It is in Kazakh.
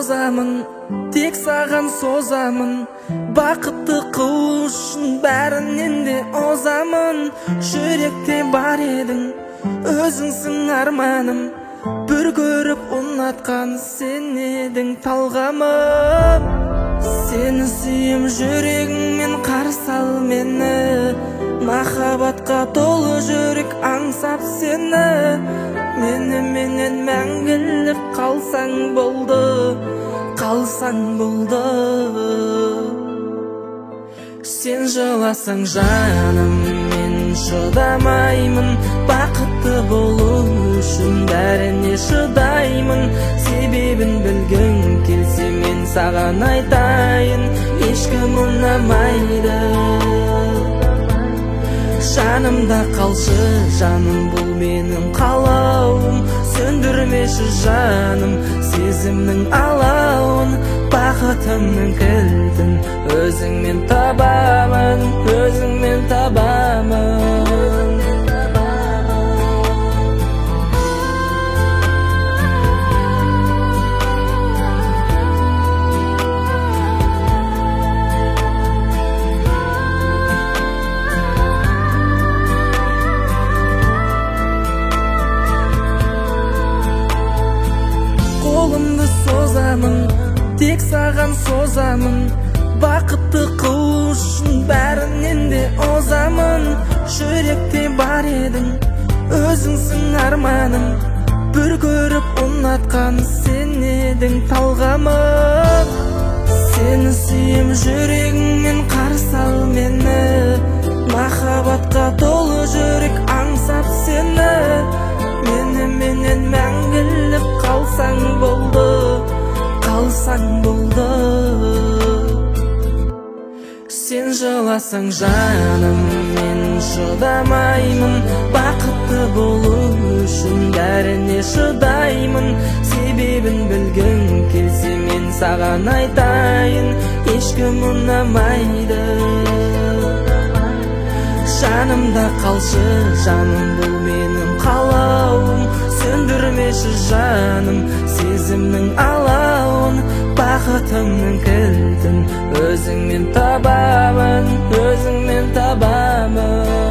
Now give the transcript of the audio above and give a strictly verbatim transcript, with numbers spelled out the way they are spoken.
озамын, тек саған созамын, бақытты қылу үшін бәрінен де озамын. Жүректе бар едің, өзіңсің арманым, бір көріп ұнатқан сен едің талғамым. Сені сүйем, жүрегіңмен қарсы ал мені, махаббатқа толы жүрек аңсап сені. Мені менен мәңгілік қалсаң болды, қалсаң болды. Сен жыласаң жаным, мен шыдамаймын, бақытты болу үшін бәріне шыдаймын. Себебін білгің келсе мен саған айтайын, ешкім ұнамайды. Жанымда қалшы жаным, бұл менің қалауым, сөндірмеші жаным сезімнің алауын. Бақытымның кілтін өзіңмен табамын, өзіңмен табамын. Қолымды созамын, тек саған созамын, бақытты қылу үшін бәрінен де озамын. Жүректе бар едің, өзіңсің арманым, бір көріп ұнатқан сен едің талғамым. Сені сүйем, жүрегіңмен қарсы ал мені, махаббатқа толы жүрек аңсап сені. Мені менен мәңгілік қалсаң болды, қалсаң болды. Сен жыласаң жаным, мен шыдамаймын, бақытты болу үшін бәріне шыдаймын. Себебін білгің келсе мен саған айтайын, ешкім ұнамайды. Жанымда қалшы жаным, бұл менің қалауым, сөндірмеші жаным сезімнің алауын. Бақытымның кілтін өзіңмен табамын, өзіңмен табамын.